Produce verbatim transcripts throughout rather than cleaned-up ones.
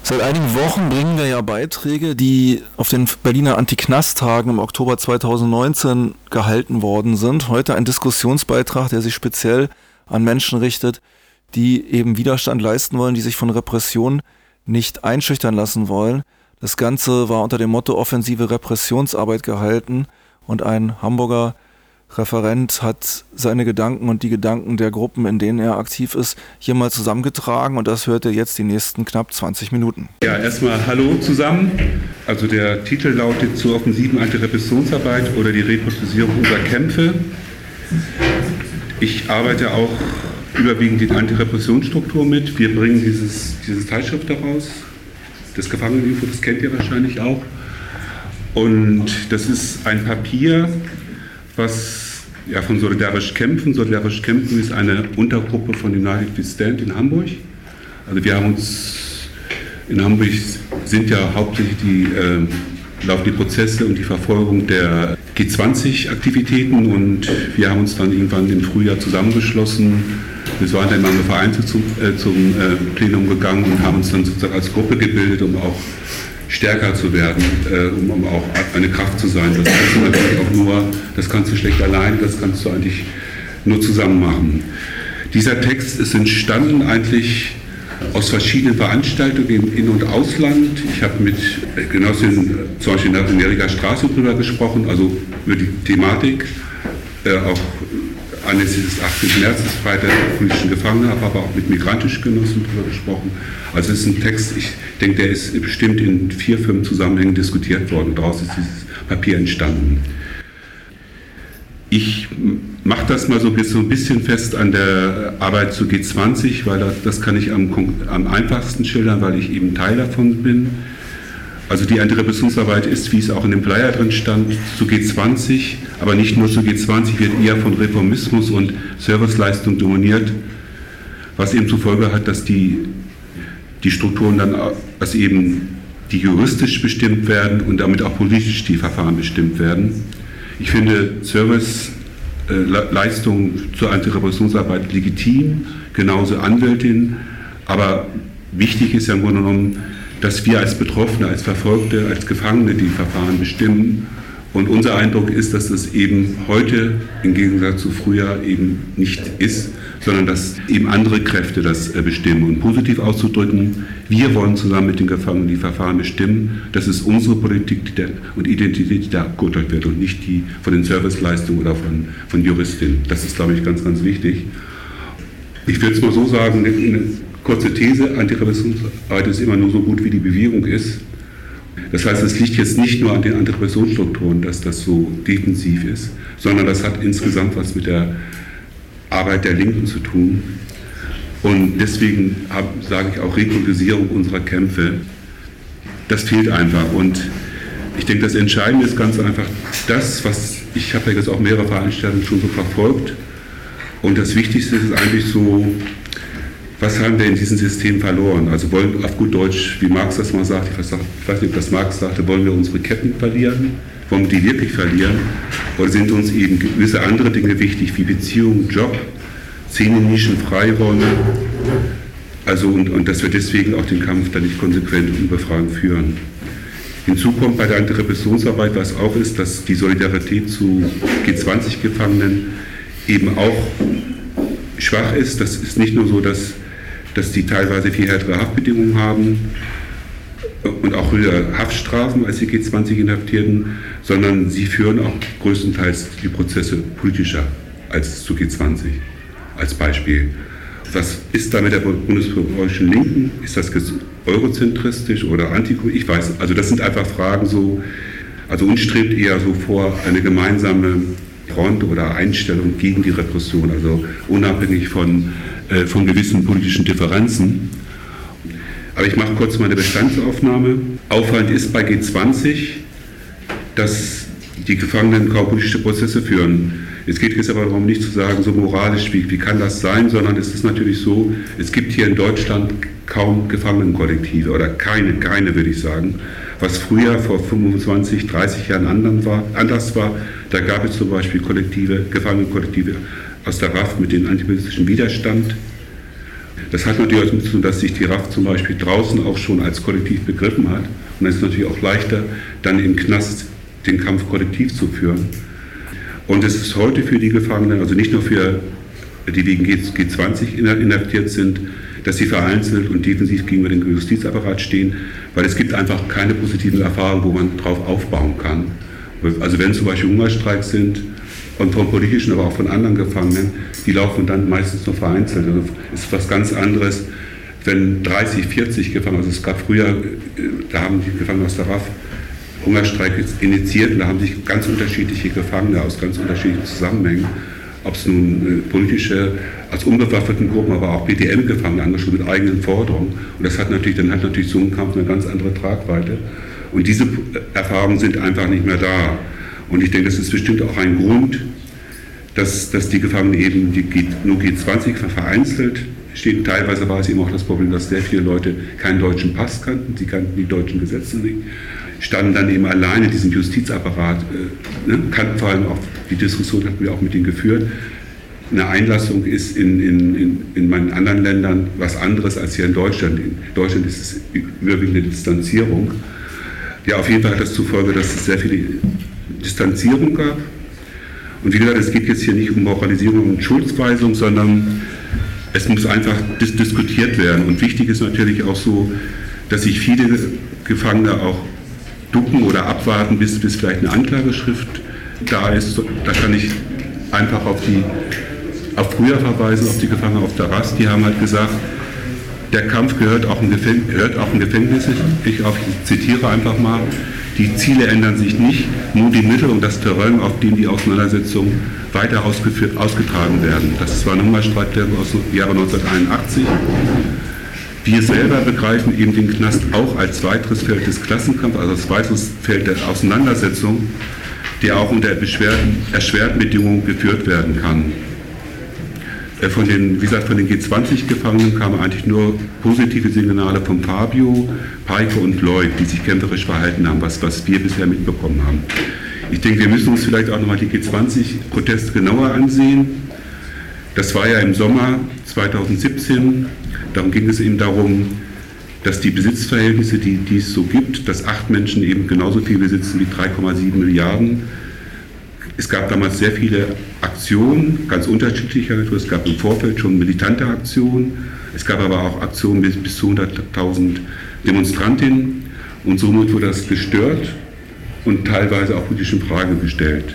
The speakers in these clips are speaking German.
Seit einigen Wochen bringen wir ja Beiträge, die auf den Berliner Anti-Knast-Tagen im Oktober zweitausendneunzehn gehalten worden sind. Heute ein Diskussionsbeitrag, der sich speziell an Menschen richtet, die eben Widerstand leisten wollen, die sich von Repression nicht einschüchtern lassen wollen. Das Ganze war unter dem Motto offensive Repressionsarbeit gehalten und ein Hamburger Referent hat seine Gedanken und die Gedanken der Gruppen, in denen er aktiv ist, hier mal zusammengetragen, und das hört ihr jetzt die nächsten knapp zwanzig Minuten. Ja, erstmal Hallo zusammen. Also der Titel lautet zur offensiven Antirepressionsarbeit oder die Repolitisierung unserer Kämpfe. Ich arbeite auch überwiegend in Antirepressionsstruktur mit. Wir bringen dieses, diese Zeitschrift daraus, das Gefangeneninfo, das kennt ihr wahrscheinlich auch. Und das ist ein Papier, was ja, von Solidarisch Kämpfen. Solidarisch Kämpfen ist eine Untergruppe von United We Stand in Hamburg. Also wir haben uns, in Hamburg sind ja hauptsächlich die, äh, laufen die Prozesse und die Verfolgung der G zwanzig Aktivitäten, und wir haben uns dann irgendwann im Frühjahr zusammengeschlossen. Wir waren dann mal vereinzelt zum, äh, zum äh, Plenum gegangen und haben uns dann sozusagen als Gruppe gebildet, um auch stärker zu werden, äh, um, um auch eine Kraft zu sein. Das kannst du natürlich auch nur, das kannst du schlecht allein, das kannst du eigentlich nur zusammen machen. Dieser Text ist entstanden eigentlich aus verschiedenen Veranstaltungen im In- und Ausland. Ich habe mit Genossinnen zum Beispiel in der Riga Straße drüber gesprochen, also über die Thematik, äh, auch anlässlich des achtzehnten März, Freitag der politischen Gefangenen, habe aber auch mit migrantischen Genossen darüber gesprochen. Also es ist ein Text, ich denke, der ist bestimmt in vier, fünf Zusammenhängen diskutiert worden. Daraus ist dieses Papier entstanden. Ich mache das mal so ein bisschen fest an der Arbeit zu G zwanzig, weil das, das kann ich am, am einfachsten schildern, weil ich eben Teil davon bin. Also die Antirepressionsarbeit ist, wie es auch in dem Flyer drin stand, zu G zwanzig, aber nicht nur zu G zwanzig, wird eher von Reformismus und Serviceleistung dominiert, was eben zur Folge hat, dass die, die Strukturen dann, dass eben die juristisch bestimmt werden und damit auch politisch die Verfahren bestimmt werden. Ich finde Serviceleistung zur Antirepressionsarbeit legitim, genauso Anwältin, aber wichtig ist ja im Grunde genommen, dass wir als Betroffene, als Verfolgte, als Gefangene die Verfahren bestimmen. Und unser Eindruck ist, dass das eben heute im Gegensatz zu früher eben nicht ist, sondern dass eben andere Kräfte das bestimmen. Und positiv auszudrücken, wir wollen zusammen mit den Gefangenen die Verfahren bestimmen. Das ist unsere Politik und Identität, die da abgeurteilt wird, und nicht die von den Serviceleistungen oder von, von Juristinnen. Das ist, glaube ich, ganz, ganz wichtig. Ich würde es mal so sagen, eine kurze These: Antirepressionsarbeit ist immer nur so gut, wie die Bewegung ist. Das heißt, es liegt jetzt nicht nur an den Antirepressionsstrukturen, dass das so defensiv ist, sondern das hat insgesamt was mit der Arbeit der Linken zu tun. Und deswegen hab, sage ich auch Repolitisierung unserer Kämpfe. Das fehlt einfach. Und ich denke, das Entscheidende ist ganz einfach das, was ich habe ja jetzt auch mehrere Veranstaltungen schon so verfolgt. Und das Wichtigste ist eigentlich so, was haben wir in diesem System verloren? Also wollen, auf gut Deutsch, wie Marx das mal sagt, ich weiß nicht, ob das Marx sagte, wollen wir unsere Ketten verlieren? Wollen wir die wirklich verlieren? Oder sind uns eben gewisse andere Dinge wichtig, wie Beziehungen, Job, Szenen-Nischen, Freiräume? Also und, und dass wir deswegen auch den Kampf dann nicht konsequent und unbefragend führen. Hinzu kommt bei der Antirepressionsarbeit, was auch ist, dass die Solidarität zu G zwanzig Gefangenen eben auch schwach ist. Das ist nicht nur so, dass dass die teilweise viel härtere Haftbedingungen haben und auch höhere Haftstrafen als die G zwanzig Inhaftierten, sondern sie führen auch größtenteils die Prozesse politischer als zu G zwanzig, als Beispiel. Was ist da mit der bundesbürgerlichen Linken? Ist das eurozentristisch oder anti? Ich weiß, also das sind einfach Fragen so, also uns strebt eher so vor eine gemeinsame Front oder Einstellung gegen die Repression, also unabhängig von von gewissen politischen Differenzen. Aber ich mache kurz mal eine Bestandsaufnahme. Auffallend ist bei G zwanzig, dass die Gefangenen kaum politische Prozesse führen. Es geht jetzt aber darum, nicht zu sagen, so moralisch, wie, wie kann das sein, sondern es ist natürlich so, es gibt hier in Deutschland kaum Gefangenenkollektive oder keine, keine würde ich sagen. Was früher vor fünfundzwanzig, dreißig Jahren anders war, anders war, da gab es zum Beispiel Kollektive, Gefangenenkollektive aus der R A F mit dem antifaschistischen Widerstand. Das hat natürlich auch damit zu tun, dass sich die R A F zum Beispiel draußen auch schon als Kollektiv begriffen hat. Und dann ist es natürlich auch leichter, dann im Knast den Kampf kollektiv zu führen. Und es ist heute für die Gefangenen, also nicht nur für die wegen G zwanzig inhaftiert sind, dass sie vereinzelt und defensiv gegenüber dem Justizapparat stehen, weil es gibt einfach keine positiven Erfahrungen, wo man drauf aufbauen kann. Also wenn zum Beispiel Hungerstreiks sind, und von politischen, aber auch von anderen Gefangenen, die laufen dann meistens nur vereinzelt. Also es ist was ganz anderes, wenn dreißig, vierzig Gefangene, also es gab früher, da haben die Gefangenen aus der R A F Hungerstreik initiiert und da haben sich ganz unterschiedliche Gefangene aus ganz unterschiedlichen Zusammenhängen, ob es nun äh, politische, als unbewaffneten Gruppen, aber auch B D M-Gefangene angeschaut mit eigenen Forderungen. Und das hat natürlich, dann hat natürlich so ein Kampf eine ganz andere Tragweite. Und diese Erfahrungen sind einfach nicht mehr da. Und ich denke, das ist bestimmt auch ein Grund, dass, dass die Gefangenen eben die G, nur G zwanzig vereinzelt stehen. Teilweise war es eben auch das Problem, dass sehr viele Leute keinen deutschen Pass kannten, sie kannten die deutschen Gesetze nicht, standen dann eben alleine in diesem Justizapparat, äh, ne, kannten vor allem auch, die Diskussion hatten wir auch mit ihnen geführt. Eine Einlassung ist in, in, in, in meinen anderen Ländern was anderes als hier in Deutschland. In Deutschland ist es überwiegend eine Distanzierung. Ja, auf jeden Fall hat das zur Folge, dass es sehr viele Distanzierung gab. Und wie gesagt, es geht jetzt hier nicht um Moralisierung und Schuldzuweisung, sondern es muss einfach dis- diskutiert werden. Und wichtig ist natürlich auch so, dass sich viele Gefangene auch ducken oder abwarten, bis, bis vielleicht eine Anklageschrift da ist. Da kann ich einfach auf die auf früher verweisen, auf die Gefangene auf der R A S. Die haben halt gesagt, der Kampf gehört auch im Gefängnis, gehört auch im Gefängnis. Ich, auch, ich zitiere einfach mal, die Ziele ändern sich nicht, nur die Mittel und das Terrain, auf dem die Auseinandersetzungen weiter ausgeführt, ausgetragen werden. Das war ein Hungerstreik aus dem Jahre neunzehnhunderteinundachtzig. Wir selber begreifen eben den Knast auch als weiteres Feld des Klassenkampfs, also als weiteres Feld der Auseinandersetzung, der auch unter erschwerten Bedingungen geführt werden kann. Von den, wie gesagt, von den G zwanzig Gefangenen kamen eigentlich nur positive Signale von Fabio, Peike und Lloyd, die sich kämpferisch verhalten haben, was, was wir bisher mitbekommen haben. Ich denke, wir müssen uns vielleicht auch nochmal die G zwanzig Proteste genauer ansehen. Das war ja im Sommer zweitausendsiebzehn. Darum ging es eben darum, dass die Besitzverhältnisse, die, die es so gibt, dass acht Menschen eben genauso viel besitzen wie drei Komma sieben Milliarden. Es gab damals sehr viele Aktionen, ganz unterschiedlicher Natur. Es gab im Vorfeld schon militante Aktionen. Es gab aber auch Aktionen bis, bis zu hunderttausend Demonstrantinnen. Und somit wurde das gestört und teilweise auch politisch in Frage gestellt.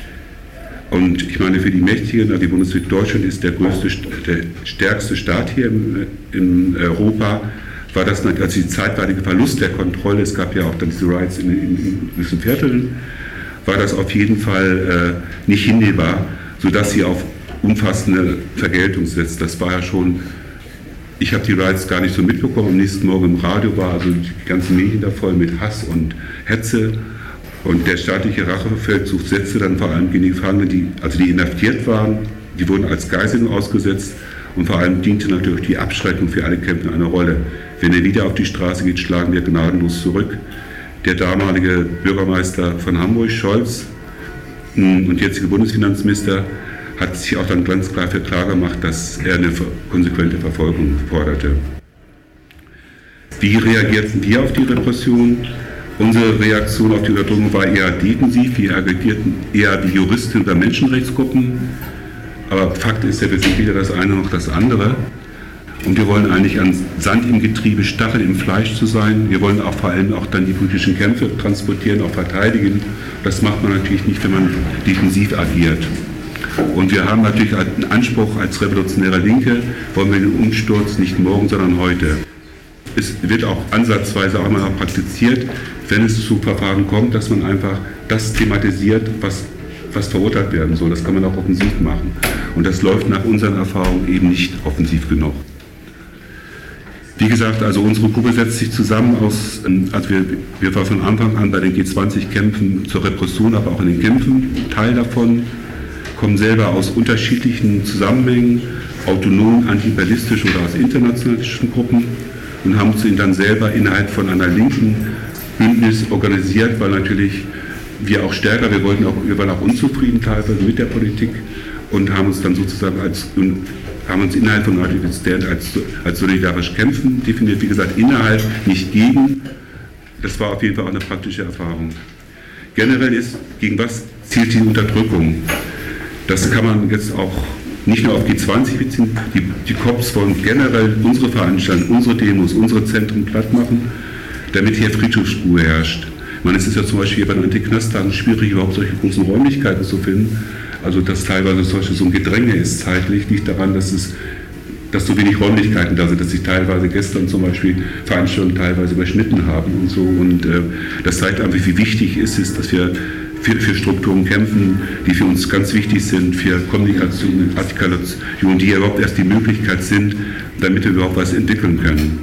Und ich meine, für die Mächtigen, also die Bundesrepublik Deutschland ist der größte, der stärkste Staat hier in, in Europa, war das also die zeitweilige Verlust der Kontrolle. Es gab ja auch dann diese Riots in, in, in gewissen Vierteln. War das auf jeden Fall äh, nicht hinnehmbar, sodass sie auf umfassende Vergeltung setzt. Das war ja schon, ich habe die Riots gar nicht so mitbekommen, am nächsten Morgen im Radio war also die ganzen Medien da voll mit Hass und Hetze. Und der staatliche Rachefeldzug setzte dann vor allem gegen die Gefangenen, die, also die inhaftiert waren, die wurden als Geiseln ausgesetzt und vor allem diente natürlich die Abschreckung für alle Kämpfer eine Rolle. Wenn er wieder auf die Straße geht, schlagen wir gnadenlos zurück. Der damalige Bürgermeister von Hamburg, Scholz, und jetzige Bundesfinanzminister, hat sich auch dann ganz klar für klar gemacht, dass er eine konsequente Verfolgung forderte. Wie reagierten wir auf die Repression? Unsere Reaktion auf die Unterdrückung war eher defensiv. Wir agitierten eher wie Juristen über Menschenrechtsgruppen. Aber Fakt ist ja, wir sind weder das eine noch das andere. Und wir wollen eigentlich an Sand im Getriebe, Stachel im Fleisch zu sein. Wir wollen auch vor allem auch dann die politischen Kämpfe transportieren, auch verteidigen. Das macht man natürlich nicht, wenn man defensiv agiert. Und wir haben natürlich einen Anspruch als revolutionäre Linke, wollen wir den Umsturz nicht morgen, sondern heute. Es wird auch ansatzweise auch mal praktiziert, wenn es zu Verfahren kommt, dass man einfach das thematisiert, was, was verurteilt werden soll. Das kann man auch offensiv machen. Und das läuft nach unseren Erfahrungen eben nicht offensiv genug. Wie gesagt, also unsere Gruppe setzt sich zusammen aus, also wir, wir waren von Anfang an bei den G zwanzig Kämpfen zur Repression, aber auch in den Kämpfen Teil davon, kommen selber aus unterschiedlichen Zusammenhängen, autonom, antiimperialistisch oder aus internationalistischen Gruppen und haben uns dann selber innerhalb von einer linken Bündnis organisiert, weil natürlich wir auch stärker, wir wollten auch, wir waren auch unzufrieden teilweise mit der Politik und haben uns dann sozusagen als haben uns innerhalb von Artikel Stand als, als solidarisch kämpfen definiert. Wie gesagt, innerhalb, nicht gegen. Das war auf jeden Fall auch eine praktische Erfahrung. Generell ist, gegen was zielt die Unterdrückung? Das kann man jetzt auch nicht nur auf G zwanzig beziehen. Die, die Cops wollen generell unsere Veranstaltungen, unsere Demos, unsere Zentren platt machen, damit hier Friedhofsruhe herrscht. Ich meine, es ist ja zum Beispiel bei den Antiknasttagen schwierig, überhaupt solche großen Räumlichkeiten zu finden. Also, dass teilweise so ein Gedränge ist zeitlich, liegt daran, dass es dass so wenig Räumlichkeiten da sind, dass sich teilweise gestern zum Beispiel Veranstaltungen teilweise überschnitten haben und so. Und äh, das zeigt einfach, wie wichtig es ist, dass wir für, für Strukturen kämpfen, die für uns ganz wichtig sind, für Kommunikation, Artikulation, die ja überhaupt erst die Möglichkeit sind, damit wir überhaupt was entwickeln können.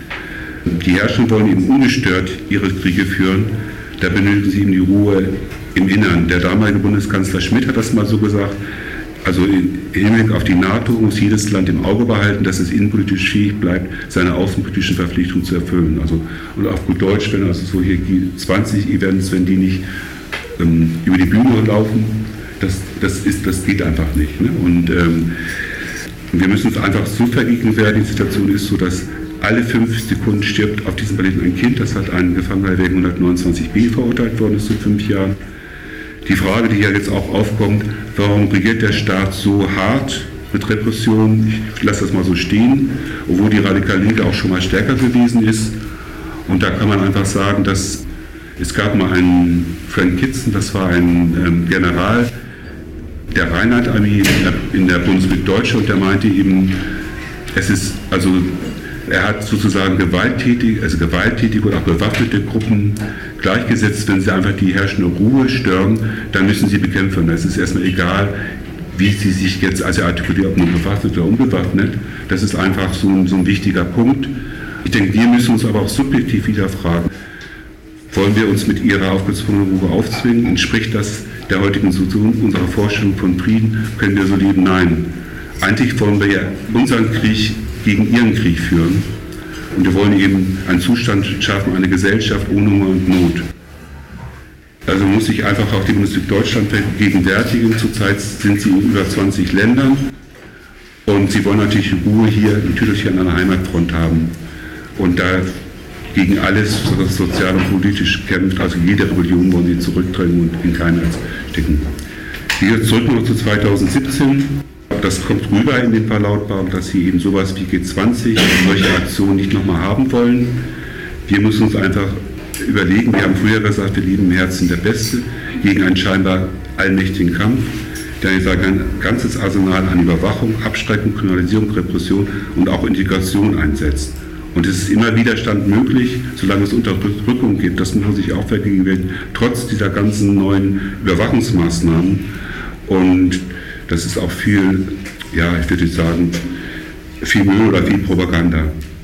Die Herrscher wollen eben ungestört ihre Kriege führen, da benötigen sie eben die Ruhe im Innern. Der damalige Bundeskanzler Schmidt hat das mal so gesagt. Also im Hinblick auf die NATO muss jedes Land im Auge behalten, dass es innenpolitisch fähig bleibt, seine außenpolitischen Verpflichtungen zu erfüllen. Also, und auf gut Deutsch, wenn also so hier G zwanzig Events, wenn die nicht ähm, über die Bühne laufen, das, das, ist, das geht einfach nicht. Ne? Und ähm, wir müssen es einfach so vergegenwärtigen, die Situation ist so, dass alle fünf Sekunden stirbt auf diesem Planeten ein Kind. Das hat ein Gefangener wegen hundertneunundzwanzig b verurteilt worden ist zu fünf Jahren. Die Frage, die ja jetzt auch aufkommt, warum regiert der Staat so hart mit Repression? Ich lasse das mal so stehen, obwohl die radikale Linke auch schon mal stärker gewesen ist. Und da kann man einfach sagen, dass es gab mal einen Frank Kitzen, das war ein ähm, General der Rheinland-Armee in der, in der Bundesrepublik Deutschland, der meinte eben, es ist also Er hat sozusagen gewalttätig, also gewalttätige oder auch bewaffnete Gruppen gleichgesetzt. Wenn sie einfach die herrschende Ruhe stören, dann müssen sie bekämpfen. Es ist erstmal egal, wie sie sich jetzt also artikulieren, ob man bewaffnet oder unbewaffnet. Das ist einfach so ein, so ein wichtiger Punkt. Ich denke, wir müssen uns aber auch subjektiv wieder fragen, wollen wir uns mit ihrer aufgezwungenen Ruhe aufzwingen? Entspricht das der heutigen Situation unserer Vorstellung von Frieden? Können wir so leben? Nein. Eigentlich wollen wir ja unseren Krieg gegen ihren Krieg führen. Und wir wollen eben einen Zustand schaffen, eine Gesellschaft ohne Hunger und Not. Also muss sich einfach auch die Bundesrepublik Deutschland vergegenwärtigen. Zurzeit sind sie in über zwanzig Ländern. Und sie wollen natürlich Ruhe hier, natürlich hier an einer Heimatfront haben. Und da gegen alles, was sozial und politisch kämpft, also jede Rebellion wollen sie zurückdrängen und in keinen stecken. Hier zurück noch zu zweitausendsiebzehn. Das kommt rüber in den Verlautbarungen, dass sie eben sowas wie G zwanzig, solche Aktionen nicht nochmal haben wollen. Wir müssen uns einfach überlegen, wir haben früher gesagt, wir lieben im Herzen der Beste, gegen einen scheinbar allmächtigen Kampf, der jetzt ein ganzes Arsenal an Überwachung, Abschreckung, Kriminalisierung, Repression und auch Integration einsetzt. Und es ist immer Widerstand möglich, solange es Unterdrückung gibt. Das muss man sich auch vergegenwärtigen, trotz dieser ganzen neuen Überwachungsmaßnahmen. Und das ist auch viel, ja, ich würde sagen, viel Müll oder viel Propaganda.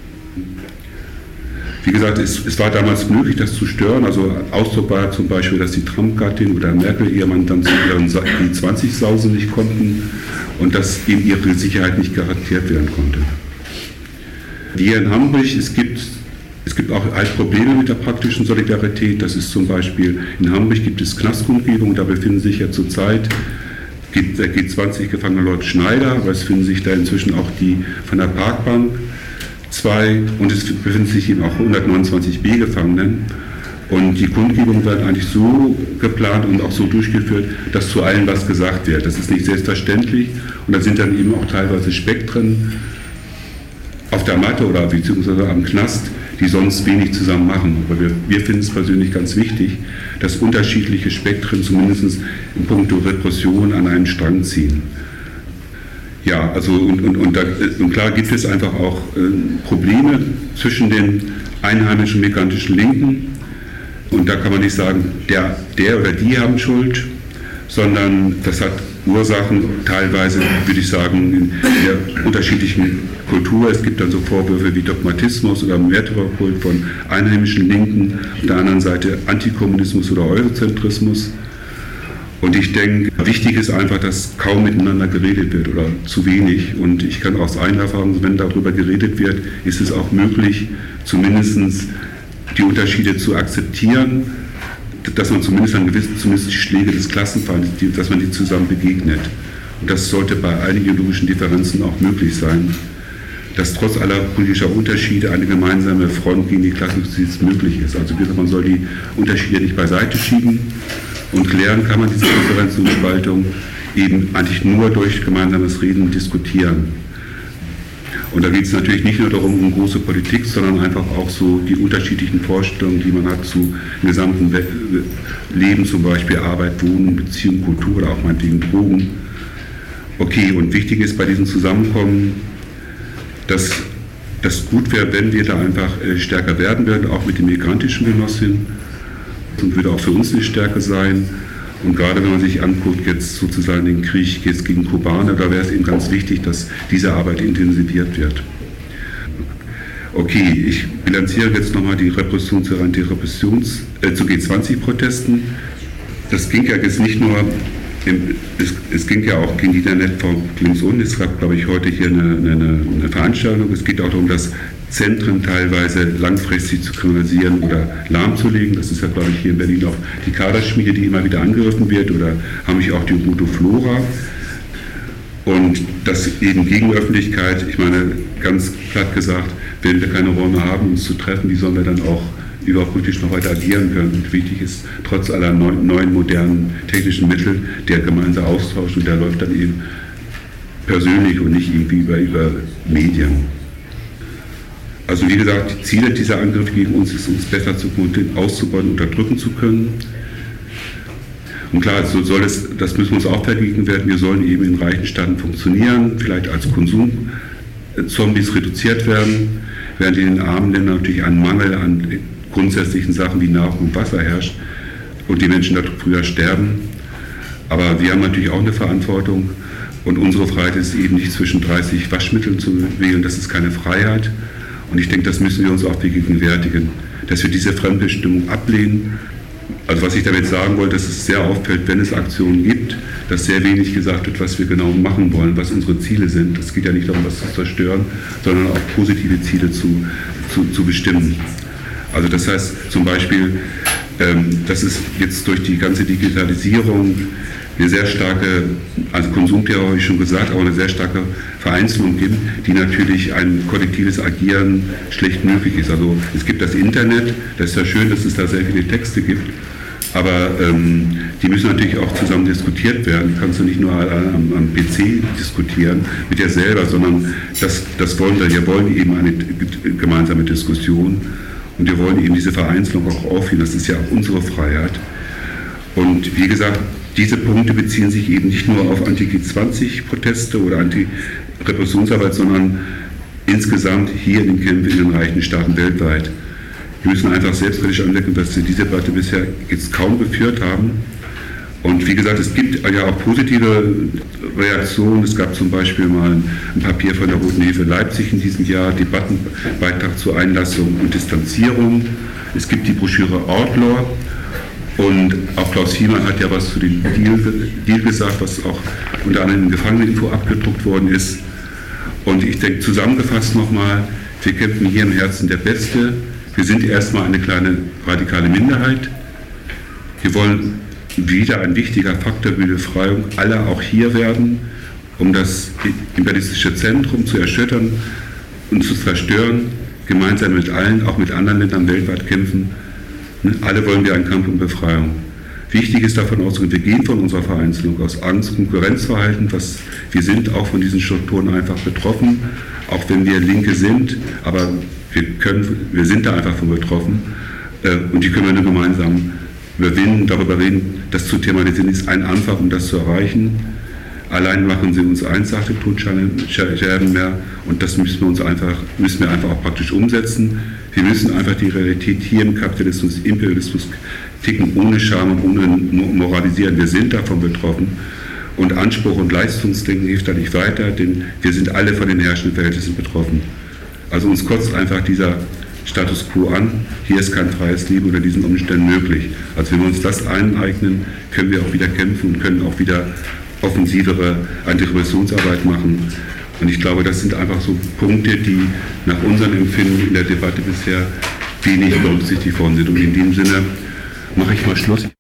Wie gesagt, es, es war damals möglich, das zu stören. Also Ausdruck war zum Beispiel, dass die Trump-Gattin oder Merkel-Ehemann dann zu ihren G zwanzig sausen nicht konnten und dass eben ihre Sicherheit nicht garantiert werden konnte. Hier in Hamburg, es gibt, es gibt auch halt Probleme mit der praktischen Solidarität. Das ist zum Beispiel, in Hamburg gibt es Knastkundgebungen, da befinden sich ja zurzeit der G zwanzig Gefangene Lord Schneider, aber es finden sich da inzwischen auch die von der Parkbank zwei und es befinden sich eben auch hundertneunundzwanzig b Gefangenen. Und die Kundgebungen werden eigentlich so geplant und auch so durchgeführt, dass zu allen was gesagt wird. Das ist nicht selbstverständlich und da sind dann eben auch teilweise Spektren auf der Matte oder beziehungsweise am Knast, die sonst wenig zusammen machen. Aber wir, wir finden es persönlich ganz wichtig, dass unterschiedliche Spektren zumindest in puncto Repression an einen Strang ziehen. Ja, also und, und, und, da, und klar gibt es einfach auch äh, Probleme zwischen den einheimischen migrantischen Linken. Und da kann man nicht sagen, der, der oder die haben Schuld, sondern das hat Ursachen teilweise, würde ich sagen, in der unterschiedlichen Kultur. Es gibt dann so Vorwürfe wie Dogmatismus oder Märtyrerkult von einheimischen Linken, auf der anderen Seite Antikommunismus oder Eurozentrismus. Und ich denke, wichtig ist einfach, dass kaum miteinander geredet wird oder zu wenig. Und ich kann aus eigener Erfahrung, wenn darüber geredet wird, ist es auch möglich, zumindest die Unterschiede zu akzeptieren, dass man zumindest an gewissen, zumindest die Schläge des Klassenfeindes, dass man die zusammen begegnet. Und das sollte bei allen ideologischen Differenzen auch möglich sein, dass trotz aller politischer Unterschiede eine gemeinsame Front gegen die Klassenjustiz möglich ist. Also wie gesagt, man soll die Unterschiede nicht beiseite schieben und klären kann man diese Differenz und Spaltung eben eigentlich nur durch gemeinsames Reden und Diskutieren. Und da geht es natürlich nicht nur darum, um große Politik, sondern einfach auch so die unterschiedlichen Vorstellungen, die man hat zu dem gesamten Leben, zum Beispiel Arbeit, Wohnen, Beziehung, Kultur oder auch meinetwegen Drogen. Okay, und wichtig ist bei diesem Zusammenkommen, dass das gut wäre, wenn wir da einfach stärker werden würden, auch mit den migrantischen Genossinnen. Und würde auch für uns eine Stärke sein. Und gerade wenn man sich anguckt, jetzt sozusagen den Krieg jetzt gegen Kubaner, da wäre es eben ganz wichtig, dass diese Arbeit intensiviert wird. Okay, ich bilanziere jetzt nochmal die Repression zu, Repressions, äh, zu G zwanzig Protesten. Das ging ja jetzt nicht nur, im, es, es ging ja auch gegen die Internetform links unten. Es gab, glaube ich, heute hier eine, eine, eine Veranstaltung. Es geht auch darum, dass Zentren teilweise langfristig zu kriminalisieren oder lahmzulegen. Das ist ja, glaube ich, hier in Berlin auch die Kaderschmiede, die immer wieder angegriffen wird, oder haben wir auch die Ubuntu Flora. Und das eben gegen Öffentlichkeit, ich meine, ganz platt gesagt, wenn wir keine Räume haben, uns zu treffen, wie sollen wir dann auch überhaupt politisch noch weiter agieren können? Und wichtig ist, trotz aller neuen, neuen modernen technischen Mittel, der gemeinsame Austausch, und der läuft dann eben persönlich und nicht irgendwie über, über Medien. Also wie gesagt, die Ziele dieser Angriffe gegen uns ist, uns besser zu auszubauen, unterdrücken zu können. Und klar, so soll es, das müssen wir uns auch vergegenwärtigen, wir sollen eben in reichen Staaten funktionieren, vielleicht als Konsumzombies reduziert werden, während in den armen Ländern natürlich ein Mangel an grundsätzlichen Sachen wie Nahrung und Wasser herrscht und die Menschen dort früher sterben. Aber wir haben natürlich auch eine Verantwortung, und unsere Freiheit ist eben nicht zwischen dreißig Waschmitteln zu wählen, das ist keine Freiheit. Und ich denke, das müssen wir uns auch vergegenwärtigen, dass wir diese Fremdbestimmung ablehnen. Also was ich damit sagen wollte, dass es sehr auffällt, wenn es Aktionen gibt, dass sehr wenig gesagt wird, was wir genau machen wollen, was unsere Ziele sind. Es geht ja nicht darum, was zu zerstören, sondern auch positive Ziele zu, zu, zu bestimmen. Also das heißt zum Beispiel, ähm, dass es jetzt durch die ganze Digitalisierung eine sehr starke, also Konsumterror habe ich schon gesagt, aber eine sehr starke Vereinzelung gibt, die natürlich ein kollektives Agieren schlecht möglich ist. Also es gibt das Internet, das ist ja schön, dass es da sehr viele Texte gibt, aber ähm, die müssen natürlich auch zusammen diskutiert werden. Die kannst du nicht nur am, am P C diskutieren mit dir selber, sondern das, das wollen wir. Wir wollen eben eine gemeinsame Diskussion, und wir wollen eben diese Vereinzelung auch aufheben. Das ist ja auch unsere Freiheit. Und wie gesagt, diese Punkte beziehen sich eben nicht nur auf Anti-G zwanzig Proteste oder Anti-Repressionsarbeit, sondern insgesamt hier in den Kämpfen in den reichen Staaten weltweit. Wir müssen einfach selbstkritisch anmerken, dass wir diese Debatte bisher jetzt kaum geführt haben. Und wie gesagt, es gibt ja auch positive Reaktionen. Es gab zum Beispiel mal ein Papier von der Roten Hilfe Leipzig in diesem Jahr, Debattenbeitrag zur Einlassung und Distanzierung. Es gibt die Broschüre Outlaw. Und auch Klaus Hiemann hat ja was zu dem Deal, Deal gesagt, was auch unter anderem in Gefangeneninfo abgedruckt worden ist. Und ich denke, zusammengefasst nochmal, wir kämpfen hier im Herzen der Beste. Wir sind erstmal eine kleine radikale Minderheit. Wir wollen wieder ein wichtiger Faktor für die Befreiung aller auch hier werden, um das imperialistische Zentrum zu erschüttern und zu zerstören, gemeinsam mit allen, auch mit anderen Ländern weltweit kämpfen. Alle wollen wir einen Kampf um Befreiung. Wichtig ist davon auszugehen, wir gehen von unserer Vereinzelung aus Angst, Konkurrenzverhalten, was, wir sind auch von diesen Strukturen einfach betroffen, auch wenn wir Linke sind, aber wir, können, wir sind da einfach von betroffen, und die können wir nur gemeinsam überwinden, darüber reden, das zu thematisieren ist ein Anfang, um das zu erreichen. Allein machen sie uns eins, sagte Tod-Scherben mehr, und das müssen wir uns einfach, müssen wir einfach auch praktisch umsetzen. Wir müssen einfach die Realität hier im Kapitalismus, Imperialismus ticken, ohne Scham und ohne Moralisieren. Wir sind davon betroffen, und Anspruch und Leistungsdenken hilft da nicht weiter, denn wir sind alle von den herrschenden Verhältnissen betroffen. Also uns kotzt einfach dieser Status quo an, hier ist kein freies Leben unter diesen Umständen möglich. Also wenn wir uns das aneignen, können wir auch wieder kämpfen und können auch wieder offensivere Antirepressionsarbeit machen. Und ich glaube, das sind einfach so Punkte, die nach unserem Empfinden in der Debatte bisher wenig berücksichtigt worden sind. Und in dem Sinne mache ich mal Schluss.